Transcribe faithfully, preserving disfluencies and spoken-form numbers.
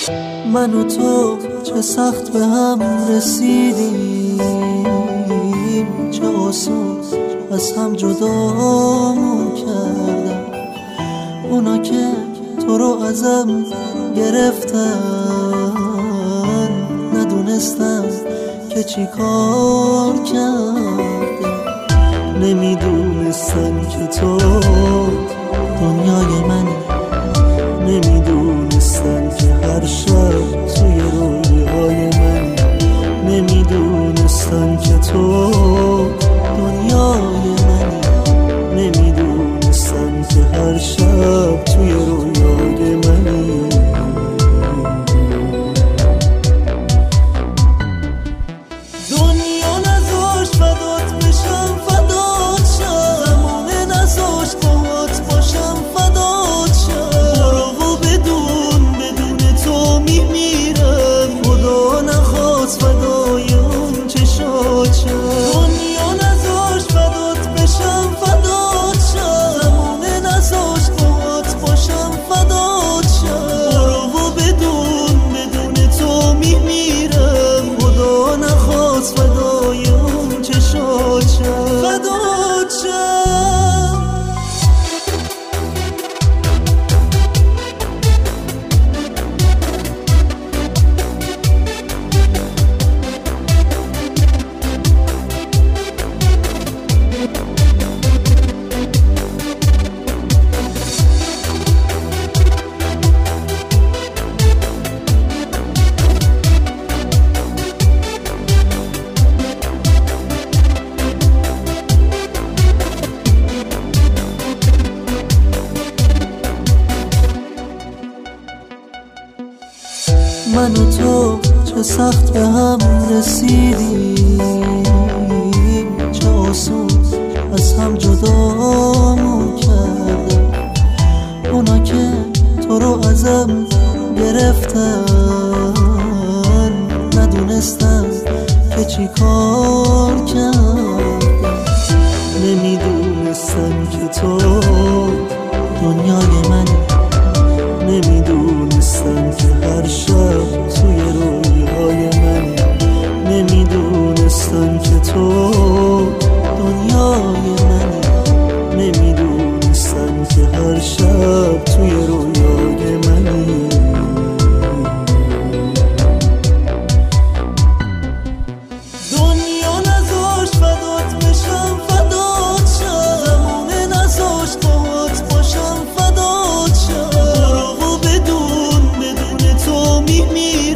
من و تو چه سخت به هم رسیدیم، چه آسون از هم جدامون کردن. اونا که تو رو ازم گرفتن ندونستم که چی کار کردم. نمیدونستم که تو دنیای منی، نمیدونستم که هر شب توی رویای منی، نمیدونستم که تو دنیای منی، نمیدونستم که هر شب توی رویای منی. دنیا نذاشت فدات بشم، فدات شم، زمانه نذاشت باهات باشم، فدات شم. برو و بدون بدون تو میمیرم، خدا نخواست فدای اون چشات شم. دنیا نذاشت فدات بشم، فدات شم، زمانه نذاشت باهات باشم، فدات شم. برو و بدون بدون تو میمیرم، خدا نخواست فدای اون چشات شم، فدات شم. من و تو چه سخت به هم رسیدیم، چه آسون از هم جدامون کردن. اونا که تو رو ازم گرفتن ندونستم که چی کار کردم. نمیدونستم که تو دنیای منی، نمیدونستم که هر شب توی رویای منی، نمیدونستم که تو دنیای منی، نمیدونستم که هر شب توی رویای منی. دنیا نذاشت فدات بشم، فدات شم، زمانه نذاشت باهات باشم، فدات شم. برو و بدون بدون تو میمیرم،